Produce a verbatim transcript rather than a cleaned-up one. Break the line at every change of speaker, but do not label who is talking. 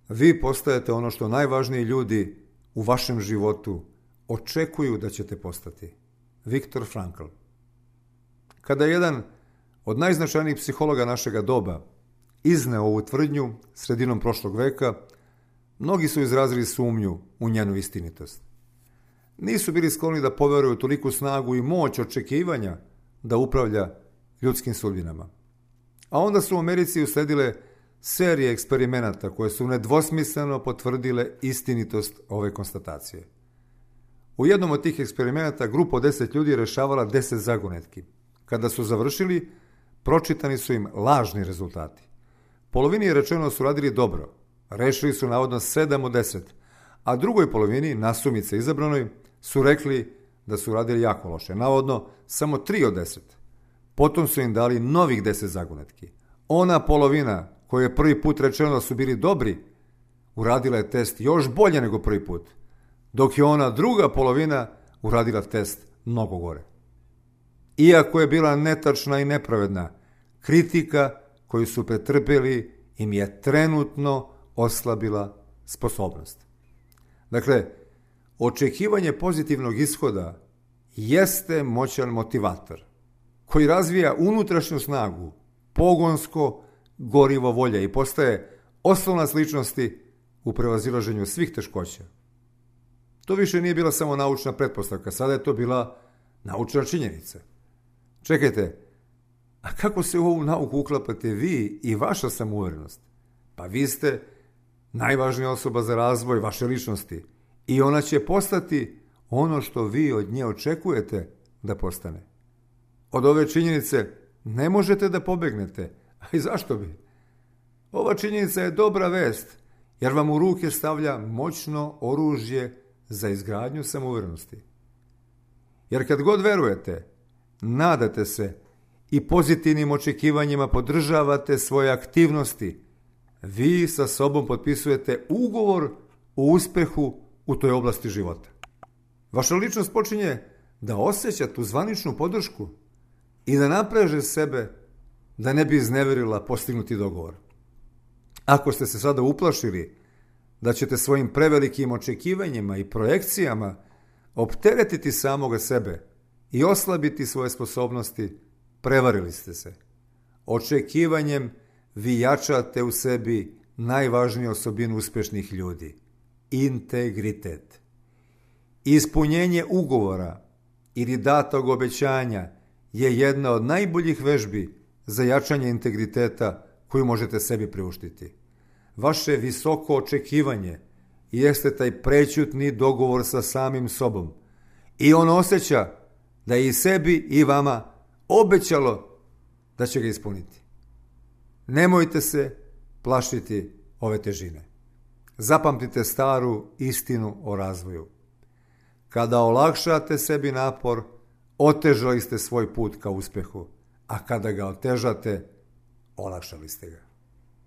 vi postajete ono što najvažniji ljudi u vašem životu očekuju da ćete postati. Viktor Frankl. Kada je jedan od najznačajnijih psihologa našega doba izneo ovu tvrdnju sredinom prošlog veka, mnogi su izrazili sumnju u njenu istinitost. Nisu bili skloni da poveruju toliku snagu i moć očekivanja da upravlja ljudskim sudbinama. A onda su u Americi usledile serije eksperimenata koje su nedvosmisleno potvrdile istinitost ove konstatacije. U jednom od tih eksperimenata grupa od deset ljudi je rešavala deset zagonetki. Kada su završili, pročitani su im lažni rezultati. Polovini je rečeno da su radili dobro. Rešili su navodno sedam od deset, a drugoj polovini, nasumice izabranoj, su rekli da su radili jako loše. Navodno, samo tri od deset. Potom su im dali novih deset zagonetki. Ona polovina koja je prvi put rečeno da su bili dobri, uradila je test još bolje nego prvi put, dok je ona druga polovina uradila test mnogo gore. Iako je bila netačna i nepravedna, kritika koju su pretrpeli im je trenutno oslabila sposobnost. Dakle, očekivanje pozitivnog ishoda jeste moćan motivator koji razvija unutrašnju snagu, pogonsko gorivo volje i postaje oslonac ličnosti u prevazilaženju svih teškoća. To više nije bila samo naučna pretpostavka, sada je to bila naučna činjenica. Čekajte, a kako se u ovu nauku uklapate vi i vaša samouverenost? Pa vi ste najvažnija osoba za razvoj vaše ličnosti i ona će postati ono što vi od nje očekujete da postane. Od ove činjenice ne možete da pobegnete. A i zašto bi? Ova činjenica je dobra vest, jer vam u ruke stavlja moćno oružje za izgradnju samouverenosti. Jer kad god verujete, nadate se i pozitivnim očekivanjima podržavate svoje aktivnosti, vi sa sobom potpisujete ugovor o uspehu u toj oblasti života. Vaša ličnost počinje da osjeća tu zvaničnu podršku i da napreže sebe da ne bi izneverila postignuti dogovor. Ako ste se sada uplašili da ćete svojim prevelikim očekivanjima i projekcijama opteretiti samoga sebe i oslabiti svoje sposobnosti, prevarili ste se. Očekivanjem vi jačate u sebi najvažniju osobinu uspešnih ljudi – integritet. Ispunjenje ugovora ili datog obećanja je jedna od najboljih vežbi za jačanje integriteta koju možete sebi priuštiti. Vaše visoko očekivanje jeste taj prećutni dogovor sa samim sobom i on osjeća da je i sebi i vama obećalo da će ga ispuniti. Nemojte se plašiti ove težine. Zapamtite staru istinu o razvoju. Kada olakšate sebi napor, otežali ste svoj put ka uspehu, a kada ga otežate, olakšali ste ga.